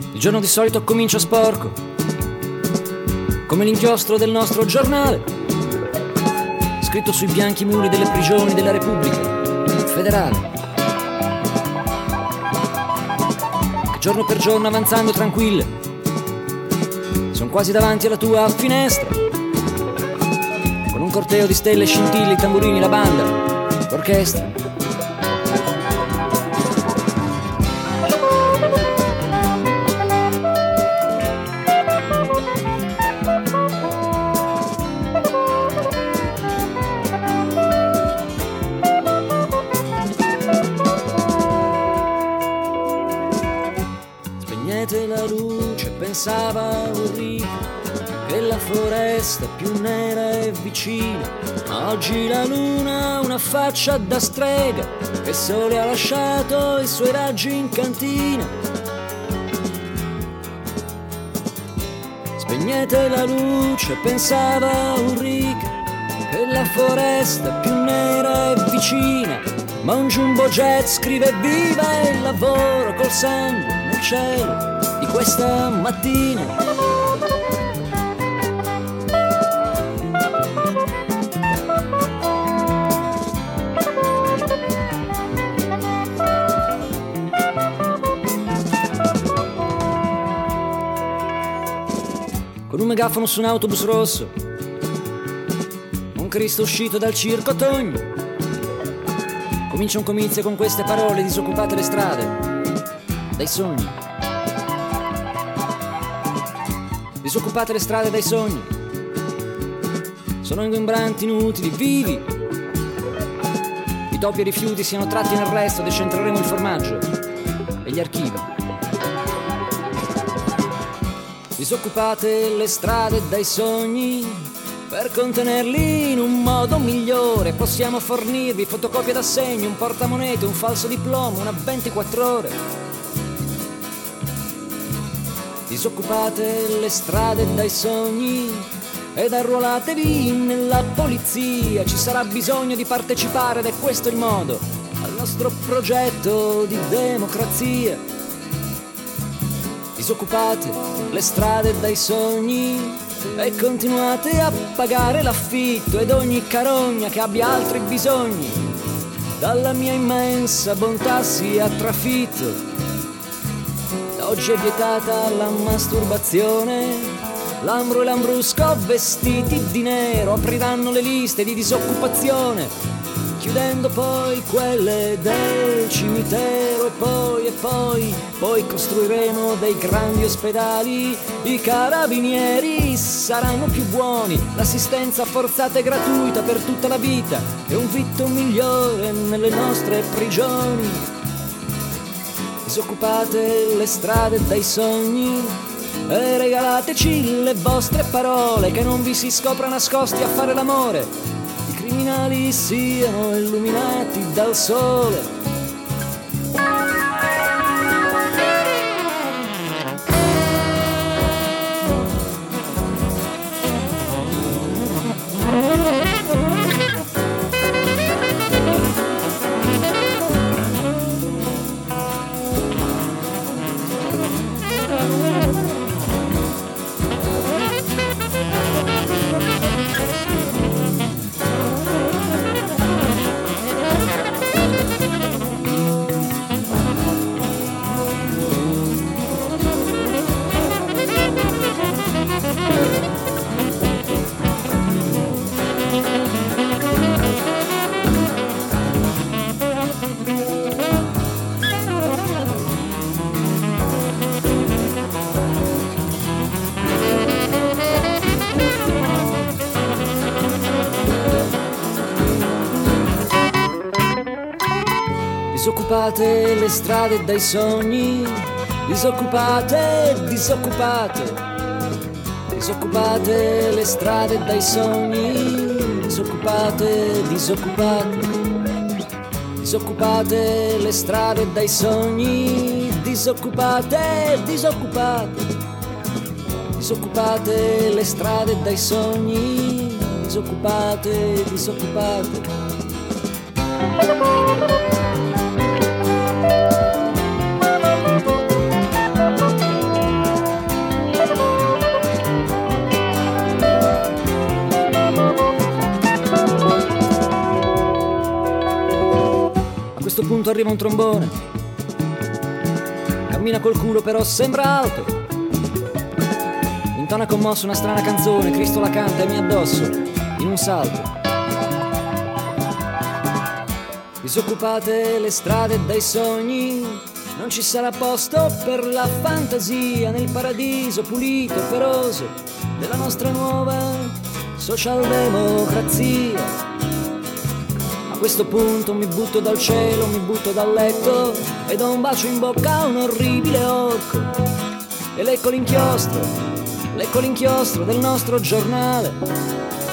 Il giorno di solito comincia sporco, come l'inchiostro del nostro giornale, scritto sui bianchi muri delle prigioni della Repubblica Federale, che giorno per giorno avanzando tranquille son quasi davanti alla tua finestra, con un corteo di stelle, scintille, i tamburini, la banda, l'orchestra. Spegnete la luce, pensava Ulrich, che la foresta più nera è vicina, ma oggi la luna ha una faccia da strega, che sole ha lasciato i suoi raggi in cantina. Spegnete la luce, pensava Ulrich, che la foresta più nera è vicina, ma un jumbo jet scrive viva il lavoro col sangue nel cielo di questa mattina. Con un megafono su un autobus rosso, un Cristo uscito dal circo Togno, comincia un comizio con queste parole: disoccupate le strade dai sogni. Disoccupate le strade dai sogni. Sono ingombranti, inutili, vivi. I topi e i rifiuti siano tratti nel resto, decentreremo il formaggio e gli archivi. Disoccupate le strade dai sogni, per contenerli in un modo migliore possiamo fornirvi fotocopie d'assegno, un portamonete, un falso diploma, una 24 ore. Disoccupate le strade dai sogni ed arruolatevi nella polizia, ci sarà bisogno di partecipare ed è questo il modo al nostro progetto di democrazia. Disoccupate le strade dai sogni e continuate a pagare l'affitto ed ogni carogna che abbia altri bisogni dalla mia immensa bontà sia trafitto. Da oggi è vietata la masturbazione, Lambro e Lambrusco vestiti di nero apriranno le liste di disoccupazione, chiudendo poi quelle del cimitero e poi costruiremo dei grandi ospedali, i carabinieri saranno più buoni, l'assistenza forzata e gratuita per tutta la vita e un vitto migliore nelle nostre prigioni. Disoccupate le strade dai sogni e regalateci le vostre parole, che non vi si scopra nascosti a fare l'amore, i criminali siano illuminati dal sole. Disoccupate le strade dai sogni, disoccupate, disoccupate, disoccupate le strade dai sogni, disoccupate, disoccupate, disoccupate le strade dai sogni, disoccupate, disoccupate, disoccupate le strade dai sogni, disoccupate, disoccupate. pronto arriva un trombone. Cammina col culo però sembra alto. Intona commosso una strana canzone, Cristo la canta e mi addosso in un salto. Disoccupate le strade dai sogni, non ci sarà posto per la fantasia nel paradiso pulito e feroce della nostra nuova socialdemocrazia. A questo punto mi butto dal cielo, mi butto dal letto e do un bacio in bocca a un orribile orco e lecco l'inchiostro del nostro giornale.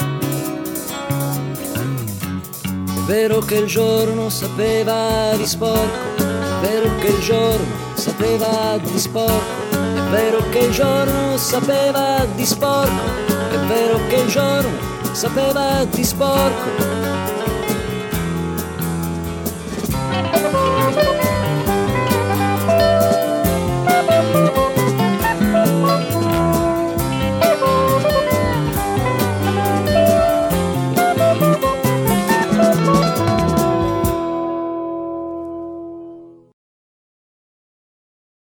È vero che il giorno sapeva di sporco, è vero che il giorno sapeva di sporco, è vero che il giorno sapeva di sporco, è vero che il giorno sapeva di sporco.